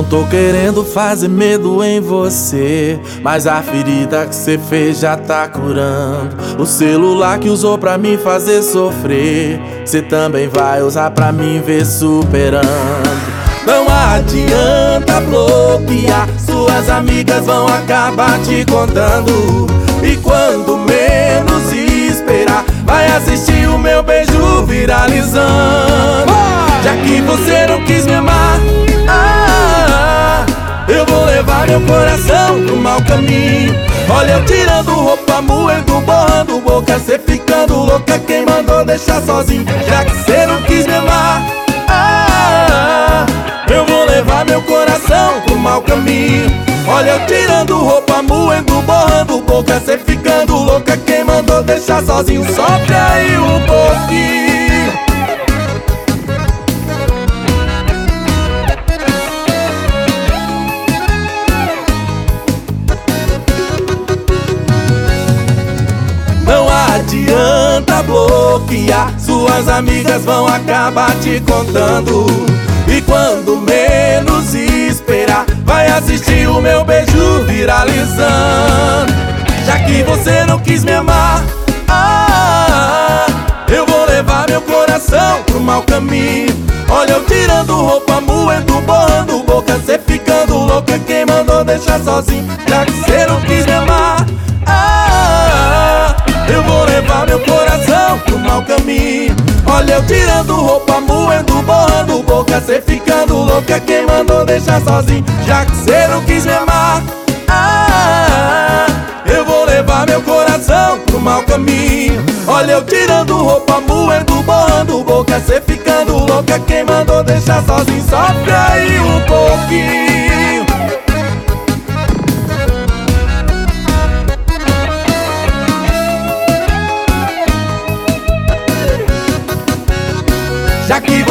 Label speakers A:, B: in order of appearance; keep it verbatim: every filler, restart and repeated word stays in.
A: Não tô querendo fazer medo em você, mas a ferida que cê fez já tá curando. O celular que usou pra me fazer sofrer, cê também vai usar pra me ver superando. Não adianta bloquear, suas amigas vão acabar te contando. E quando menos esperar, vai assistir o meu beijo viralizando. Já que você não quis me amar, ah, eu vou levar meu coração pro mau caminho. Olha eu tirando roupa, moendo, borrando boca, cê ficando louca, quem mandou deixar sozinho? Já que cê não quis me amar, ah, eu vou levar meu coração pro mau caminho. Olha eu tirando roupa, moendo, borrando boca, cê ficando louca, quem mandou deixar sozinho? Sofre aí um pouquinho. Não adianta bloquear, suas amigas vão acabar te contando. E quando menos esperar, vai assistir o meu beijo viralizando. Já que você não quis me amar, ah, eu vou levar meu coração pro mau caminho. Olha eu tirando roupa, moendo, borrando boca, cê ficando louca, quem mandou deixar sozinho? Já que cê não quis me amar, ah, eu vou levar meu coração pro mau caminho. Olha eu tirando roupa, moendo, borrando boca, cê ficando louca, quem mandou deixar sozinho? Já que cê não quis me amar, ah, eu vou levar meu coração pro mau caminho. Olha eu tirando roupa, moendo, borrando boca, cê ficando louca, quem mandou deixar sozinho? Sofre aí um pouquinho. Já que